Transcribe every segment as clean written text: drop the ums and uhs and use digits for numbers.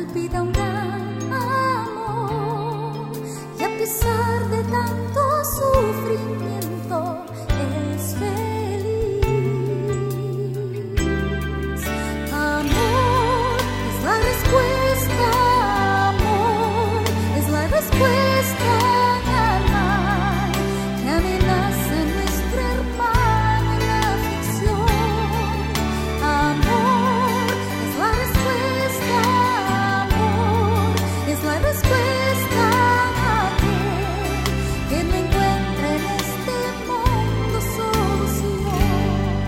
palpita un gran amor y a pesar de tanto sufrimiento es feliz. Amor es la respuesta, amor es la respuesta al mal que amenaza a nuestro hermano en la aflicción. Amor es la respuesta, amor es la respuesta a aquel que no encuentra en este mundo solución.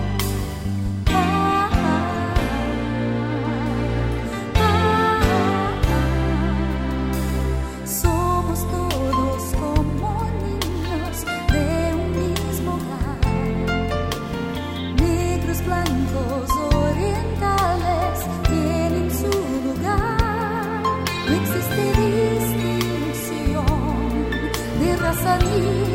Somos todos como niños de un mismo hogar, negros, blancos, orientales tienen su lugar. No existe distinción de raza ni